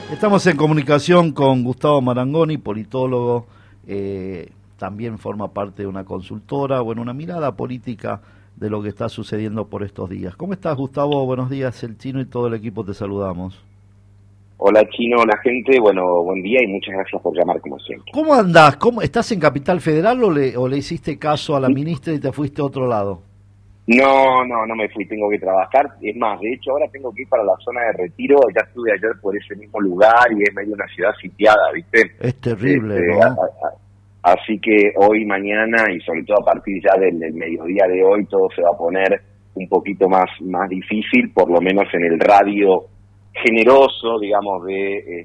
Estamos en comunicación con Gustavo Marangoni, politólogo, también forma parte de una consultora, una mirada política de lo que está sucediendo por estos días. ¿Cómo estás, Gustavo? Buenos días, el Chino y todo el equipo te saludamos. Hola, Chino, hola, gente, buen día y muchas gracias por llamar como siempre. ¿Cómo andás? ¿Estás en Capital Federal o le hiciste caso a la ministra y te fuiste a otro lado? No me fui, tengo que trabajar. Es más, de hecho ahora tengo que ir para la zona de Retiro. Ya estuve ayer por ese mismo lugar y es medio una ciudad sitiada, ¿viste? Es terrible, ¿no? Así que hoy, mañana y sobre todo a partir ya del mediodía de hoy todo se va a poner un poquito más difícil, por lo menos en el radio generoso, digamos, de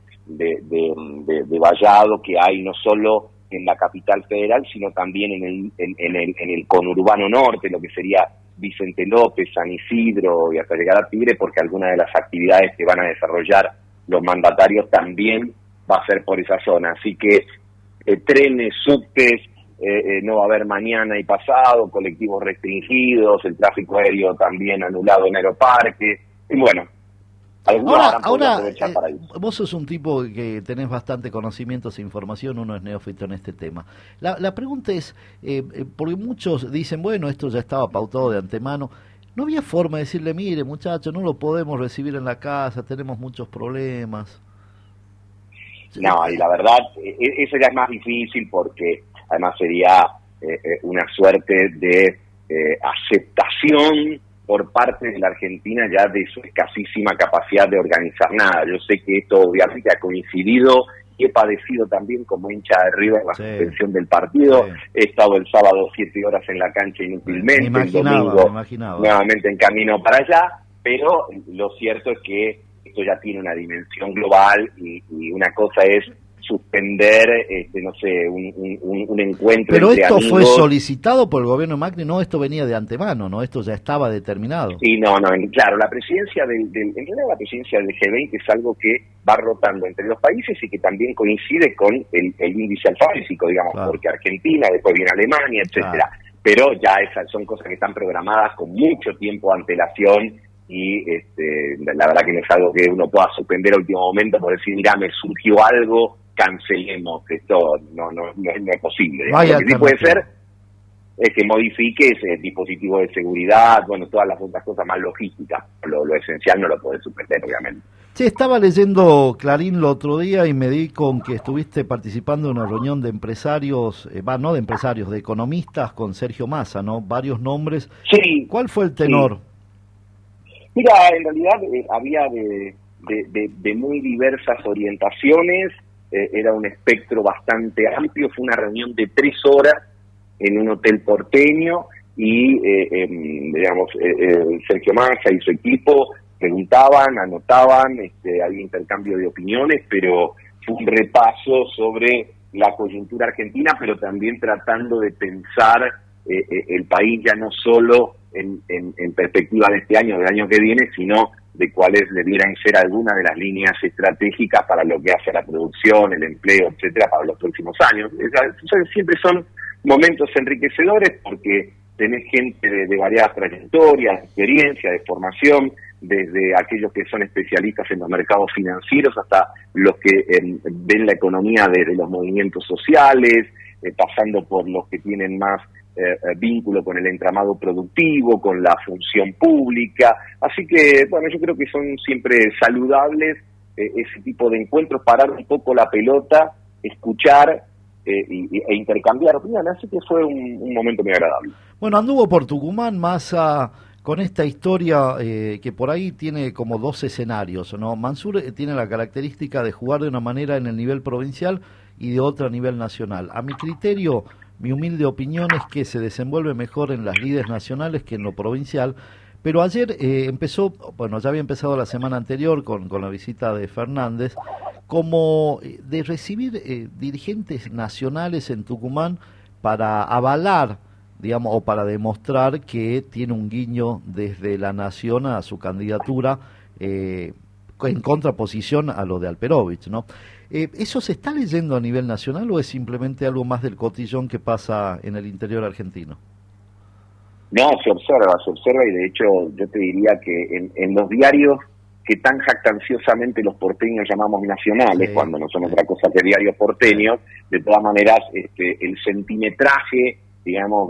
vallado que hay no solo en la capital federal, sino también en el conurbano norte, lo que sería Vicente López, San Isidro y hasta llegar a Tigre, porque algunas de las actividades que van a desarrollar los mandatarios también va a ser por esa zona. Así que trenes, subtes, no va a haber mañana y pasado, colectivos restringidos, el tráfico aéreo también anulado en Aeroparque, y bueno. Ahora vos sos un tipo que tenés bastante conocimientos e información, uno es neófito en este tema. La pregunta es, porque muchos dicen, bueno, esto ya estaba pautado de antemano, ¿no había forma de decirle, mire, muchacho, no lo podemos recibir en la casa, tenemos muchos problemas? No, y la verdad, eso ya es más difícil porque además sería una suerte de aceptación por parte de la Argentina ya de su escasísima capacidad de organizar nada. Yo sé que esto obviamente ha coincidido y he padecido también como hincha de River la suspensión del partido. Sí. He estado el sábado 7 horas en la cancha inútilmente, el domingo nuevamente en camino para allá, pero lo cierto es que esto ya tiene una dimensión global y una cosa es suspender, no sé, un encuentro. Pero esto amigos. Fue solicitado por el gobierno de Macri, no, esto venía de antemano, ¿no? Esto ya estaba determinado. Sí, claro, la presidencia en realidad la presidencia del G20 es algo que va rotando entre los países y que también coincide con el índice alfabético, digamos, claro. Porque Argentina, después viene Alemania, etcétera. Claro. Pero ya esas son cosas que están programadas con mucho tiempo de antelación y la verdad que no es algo que uno pueda suspender a último momento por decir, mira, me surgió algo, cancelemos, esto no es posible. Lo que sí puede ser es que modifiques el dispositivo de seguridad, todas las otras cosas más logísticas. Lo esencial no lo puedes suspender, obviamente. Sí, estaba leyendo Clarín el otro día y me di con que estuviste participando en una reunión de empresarios, no de empresarios, de economistas con Sergio Massa, ¿no? Varios nombres. Sí. ¿Cuál fue el tenor? Sí. Mira, en realidad había de muy diversas orientaciones. Era un espectro bastante amplio, fue una reunión de 3 horas en un hotel porteño y, Sergio Massa y su equipo preguntaban, anotaban, había intercambio de opiniones, pero fue un repaso sobre la coyuntura argentina, pero también tratando de pensar el país ya no solo en perspectiva de este año, del año que viene, sino de cuáles debieran ser algunas de las líneas estratégicas para lo que hace la producción, el empleo, etcétera, para los próximos años. Siempre son momentos enriquecedores porque tenés gente de variadas trayectorias, de experiencia, de formación, desde aquellos que son especialistas en los mercados financieros hasta los que ven la economía desde los movimientos sociales, pasando por los que tienen más vínculo con el entramado productivo, con la función pública. Así que, yo creo que son siempre saludables ese tipo de encuentros, parar un poco la pelota, escuchar e intercambiar opiniones. Así que fue un momento muy agradable. Bueno, anduvo por Tucumán Massa con esta historia que por ahí tiene como 2 escenarios, ¿no? Mansur tiene la característica de jugar de una manera en el nivel provincial y de otra a nivel nacional. A mi criterio, mi humilde opinión es que se desenvuelve mejor en las lides nacionales que en lo provincial, pero ayer empezó, ya había empezado la semana anterior con la visita de Fernández, como de recibir dirigentes nacionales en Tucumán para avalar, digamos, o para demostrar que tiene un guiño desde la nación a su candidatura en contraposición a lo de Alperovich, ¿no? ¿Eso se está leyendo a nivel nacional o es simplemente algo más del cotillón que pasa en el interior argentino? No, se observa y de hecho yo te diría que en los diarios que tan jactanciosamente los porteños llamamos nacionales, Sí, cuando no son otra cosa que diarios porteños. De todas maneras, el centimetraje, digamos,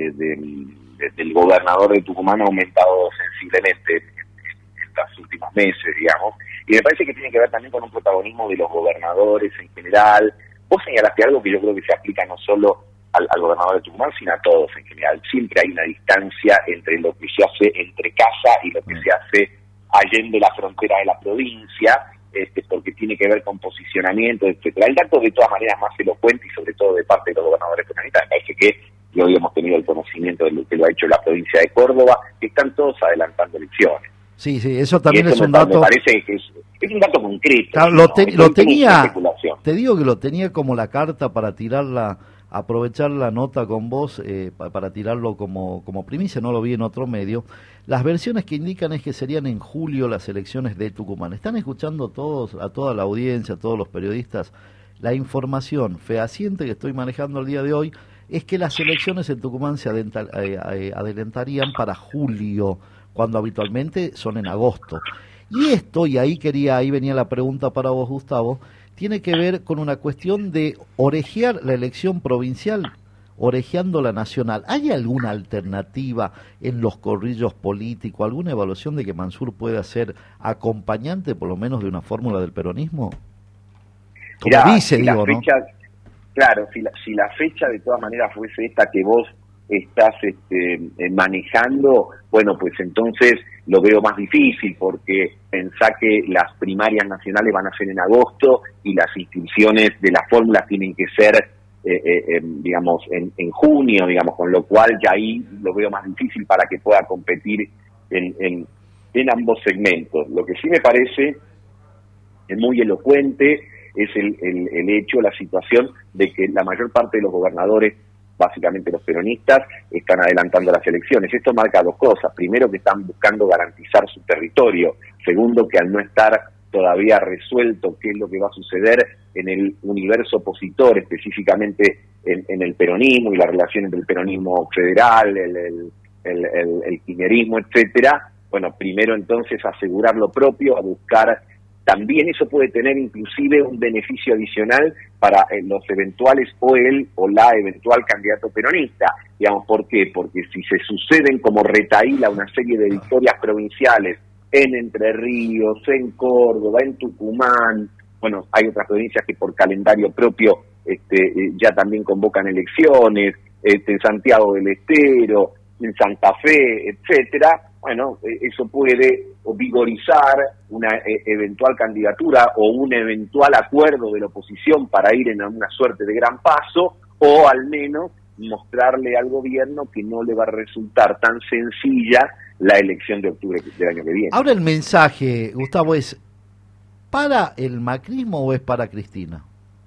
del gobernador de Tucumán ha aumentado sensiblemente en estos últimos meses, digamos, y me parece que tiene que ver también con un protagonismo de los gobernadores en general. Vos señalaste algo que yo creo que se aplica no solo al gobernador de Tucumán, sino a todos en general. Siempre hay una distancia entre lo que se hace entre casa y lo que se hace allende la frontera de la provincia, porque tiene que ver con posicionamiento, etcétera. El dato de todas maneras más elocuente, y sobre todo de parte de los gobernadores peronistas, me parece que hoy hemos tenido el conocimiento de lo que lo ha hecho la provincia de Córdoba, que están todos adelantando elecciones. Sí, eso también es un me dato. parece que es un dato concreto. Claro, ¿no? lo tenía, te digo que lo tenía como la carta para tirarla, aprovechar la nota con vos, para tirarlo como primicia, no lo vi en otro medio. Las versiones que indican es que serían en julio las elecciones de Tucumán. ¿Están escuchando todos, a toda la audiencia, a todos los periodistas? La información fehaciente que estoy manejando el día de hoy es que las elecciones en Tucumán se adelantarían para julio, cuando habitualmente son en agosto. Y esto, y ahí venía la pregunta para vos, Gustavo, tiene que ver con una cuestión de orejear la elección provincial, orejeando la nacional. ¿Hay alguna alternativa en los corrillos políticos, alguna evaluación de que Mansur pueda ser acompañante, por lo menos, de una fórmula del peronismo? Como Mirá, dice, si digo, fecha, ¿no? Claro, si la fecha de todas maneras fuese esta que vos estás manejando, bueno, pues entonces lo veo más difícil, porque pensá que las primarias nacionales van a ser en agosto y las inscripciones de las fórmulas tienen que ser, digamos, en junio, digamos, con lo cual ya ahí lo veo más difícil para que pueda competir en ambos segmentos. Lo que sí me parece es muy elocuente es el hecho, la situación de que la mayor parte de los gobernadores, básicamente los peronistas, están adelantando las elecciones. Esto marca dos cosas. Primero, que están buscando garantizar su territorio. Segundo, que al no estar todavía resuelto qué es lo que va a suceder en el universo opositor, específicamente en el peronismo y la relación entre el peronismo federal, el kirchnerismo, etcétera. Bueno, primero entonces asegurar lo propio, a buscar. También eso puede tener inclusive un beneficio adicional para los eventuales o la eventual candidato peronista. Digamos, ¿por qué? Porque si se suceden como retaíla una serie de victorias provinciales en Entre Ríos, en Córdoba, en Tucumán, bueno, hay otras provincias que por calendario propio ya también convocan elecciones, en Santiago del Estero, en Santa Fe, etcétera. Bueno, eso puede vigorizar una eventual candidatura o un eventual acuerdo de la oposición para ir en una suerte de gran paso, o al menos mostrarle al gobierno que no le va a resultar tan sencilla la elección de octubre del año que viene. Ahora el mensaje, Gustavo, ¿es para el macrismo o es para Cristina?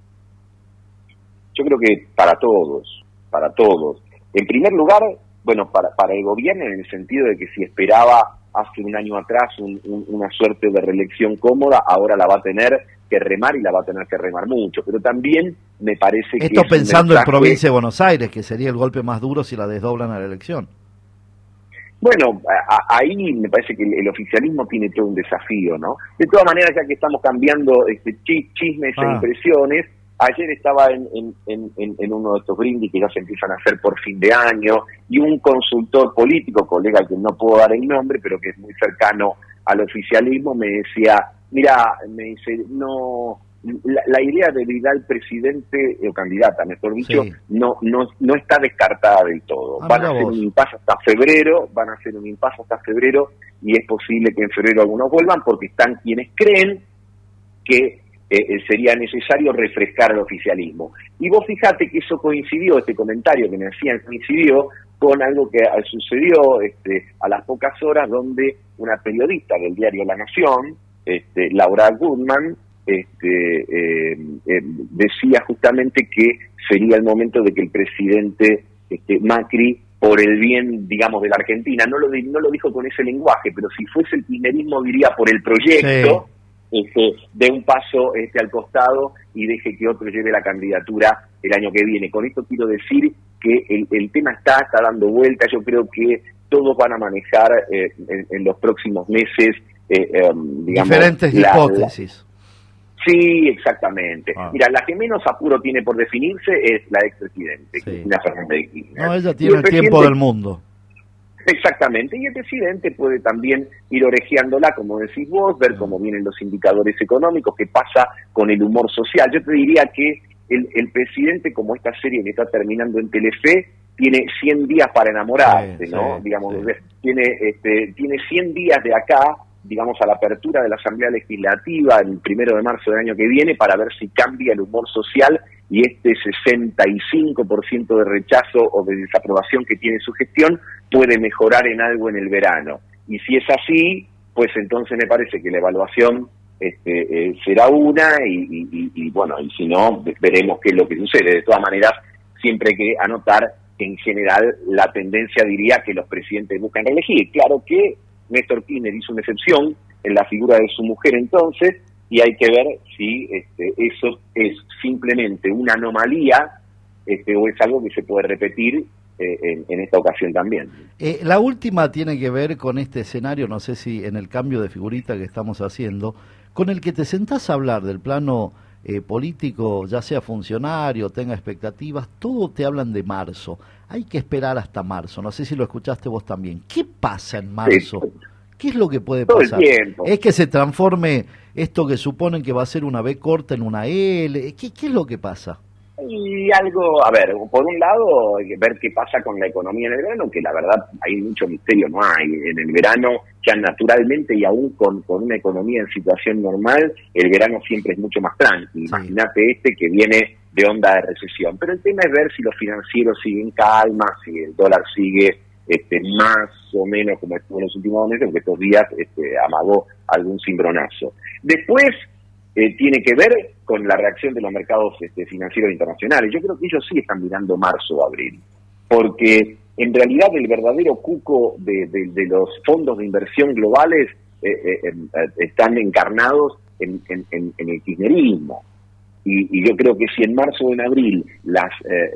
Yo creo que para todos, para todos. En primer lugar, bueno, para el gobierno, en el sentido de que si esperaba hace un año atrás una suerte de reelección cómoda, ahora la va a tener que remar, y la va a tener que remar mucho. Pero también me parece que... Esto pensando en provincia de Buenos Aires, que sería el golpe más duro si la desdoblan a la elección. Bueno, ahí me parece que el oficialismo tiene todo un desafío, ¿no? De todas maneras, ya que estamos cambiando chismes e impresiones, ayer estaba en uno de estos brindis que ya se empiezan a hacer por fin de año, y un consultor político, colega que no puedo dar el nombre, pero que es muy cercano al oficialismo, me decía, mira, me dice, no, la idea de Vidal presidente, o candidata, mejor dicho, sí, no está descartada del todo. Van a hacer un impasse hasta febrero, y es posible que en febrero algunos vuelvan, porque están quienes creen que sería necesario refrescar el oficialismo. Y vos fijate que eso coincidió, este comentario que me hacían coincidió con algo que sucedió a las pocas horas, donde una periodista del diario La Nación, Laura Goodman, decía justamente que sería el momento de que el presidente Macri, por el bien, digamos, de la Argentina, no lo dijo con ese lenguaje, pero si fuese el kirchnerismo diría por el proyecto, sí, dé un paso al costado y deje que otro lleve la candidatura el año que viene. Con esto quiero decir que el tema está dando vuelta. Yo creo que todos van a manejar en los próximos meses digamos... Diferentes hipótesis. Sí, exactamente. Mira, la que menos apuro tiene por definirse es la expresidente, Cristina Fernández de Kirchner. No, ella tiene el tiempo del mundo. Exactamente, y el presidente puede también ir orejeándola, como decís vos, ver cómo vienen los indicadores económicos, qué pasa con el humor social. Yo te diría que el presidente, como esta serie que está terminando en Telefe, tiene 100 días para enamorarse, ¿no? Digamos, tiene 100 días de acá, digamos, a la apertura de la Asamblea Legislativa el 1 de marzo del año que viene, para ver si cambia el humor social y este 65% de rechazo o de desaprobación que tiene su gestión puede mejorar en algo en el verano. Y si es así, pues entonces me parece que la evaluación será una y bueno, y si no, veremos qué es lo que sucede. De todas maneras, siempre hay que anotar que en general la tendencia diría que los presidentes buscan reelegir. Claro que Néstor Kirchner hizo una excepción en la figura de su mujer entonces, y hay que ver si eso es simplemente una anomalía o es algo que se puede repetir en esta ocasión también. La última tiene que ver con este escenario, no sé si en el cambio de figurita que estamos haciendo, con el que te sentás a hablar del plano político, ya sea funcionario, tenga expectativas, todo te hablan de marzo. Hay que esperar hasta marzo, no sé si lo escuchaste vos también. ¿Qué pasa en marzo? Sí. ¿Qué es lo que puede pasar? ¿Es que se transforme esto que suponen que va a ser una B corta en una L? ¿Qué es lo que pasa? Y algo, a ver, por un lado, hay que ver qué pasa con la economía en el verano, que la verdad hay mucho misterio, no hay. En el verano, ya naturalmente y aún con una economía en situación normal, el verano siempre es mucho más tranquilo. Sí. Imagínate que viene de onda de recesión. Pero el tema es ver si los financieros siguen calma, si el dólar sigue más o menos como estuvo en los últimos meses, porque estos días amagó algún cimbronazo. Después tiene que ver con la reacción de los mercados financieros internacionales. Yo creo que ellos sí están mirando marzo o abril, porque en realidad el verdadero cuco de los fondos de inversión globales están encarnados en el kirchnerismo. Y yo creo que si en marzo o en abril las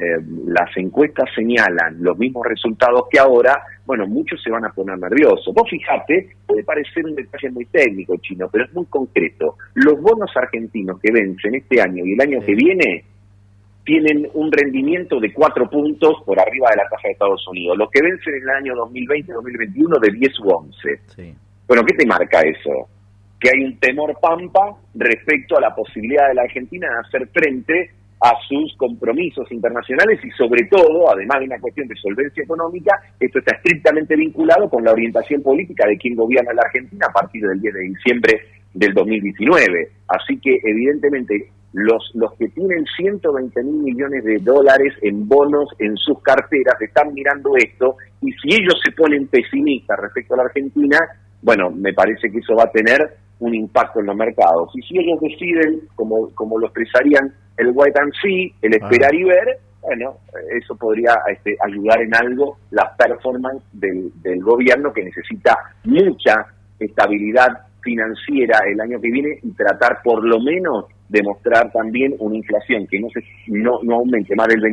encuestas señalan los mismos resultados que ahora, bueno, muchos se van a poner nerviosos. Vos fijate, puede parecer un detalle muy técnico, Chino, pero es muy concreto. Los bonos argentinos que vencen este año y el año que viene tienen un rendimiento de 4 puntos por arriba de la tasa de Estados Unidos. Los que vencen en el año 2020-2021 de 10 u 11. Sí. Bueno, ¿qué te marca eso? Que hay un temor pampa respecto a la posibilidad de la Argentina de hacer frente a sus compromisos internacionales y sobre todo, además de una cuestión de solvencia económica, esto está estrictamente vinculado con la orientación política de quien gobierna la Argentina a partir del 10 de diciembre del 2019. Así que evidentemente los que tienen 120.000 millones de dólares en bonos en sus carteras están mirando esto, y si ellos se ponen pesimistas respecto a la Argentina, bueno, me parece que eso va a tener un impacto en los mercados. Y si ellos deciden, como lo expresarían, el wait and see, el esperar y ver, bueno, eso podría ayudar en algo la performance del gobierno, que necesita mucha estabilidad financiera el año que viene y tratar por lo menos de mostrar también una inflación que no aumente más del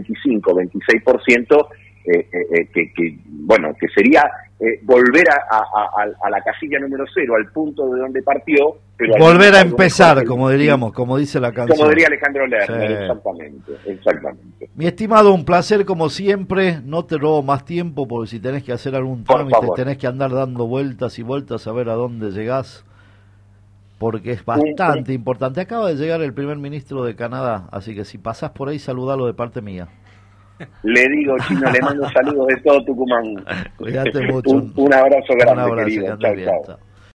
25-26%, que sería volver a la casilla número 0, al punto de donde partió, pero volver a empezar, como diríamos, como dice la canción. Como diría Alejandro Lerner, sí. Exactamente. Mi estimado, un placer como siempre, no te robo más tiempo, porque si tenés que hacer algún trámite, tenés que andar dando vueltas y vueltas a ver a dónde llegás, porque es bastante importante. Acaba de llegar el primer ministro de Canadá, así que si pasás por ahí, saludalo de parte mía. Le digo, Chino, le mando saludos de todo Tucumán. Cuídate mucho. Un abrazo grande, querido. Chao, chao.